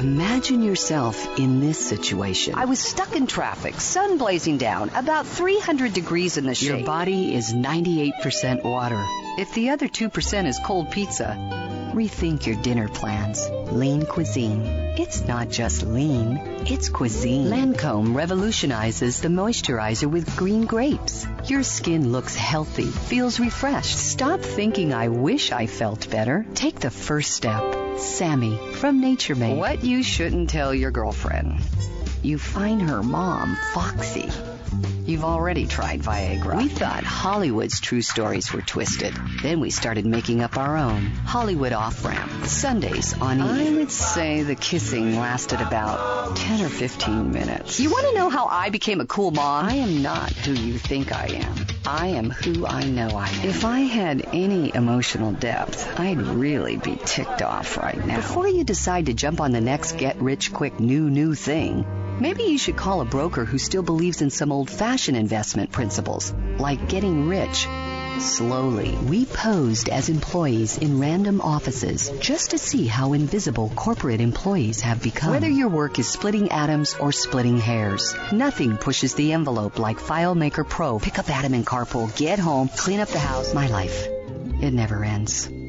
Imagine yourself in this situation. I was stuck in traffic, sun blazing down, about 300 degrees in the shade. Your body is 98% water. If the other 2% is cold pizza, rethink your dinner plans. Lean Cuisine. It's not just lean, it's cuisine. Lancome revolutionizes the moisturizer with green grapes. Your skin looks healthy, feels refreshed. Stop thinking, I wish I felt better. Take the first step. Sammy from Nature Made. What you shouldn't tell your girlfriend. You find her mom foxy. You've already tried Viagra. We thought Hollywood's true stories were twisted. Then we started making up our own. Hollywood Off-Ramp. Sundays on E! I would say the kissing lasted about 10 or 15 minutes. You want to know how I became a cool mom? I am not who you think I am. I am who I know I am. If I had any emotional depth, I'd really be ticked off right now. Before you decide to jump on the next get-rich-quick new thing, maybe you should call a broker who still believes in some old-fashioned investment principles, like getting rich slowly. We posed as employees in random offices just to see how invisible corporate employees have become. Whether your work is splitting atoms or splitting hairs, nothing pushes the envelope like FileMaker Pro. Pick up Atom and carpool, get home, clean up the house. My life, it never ends.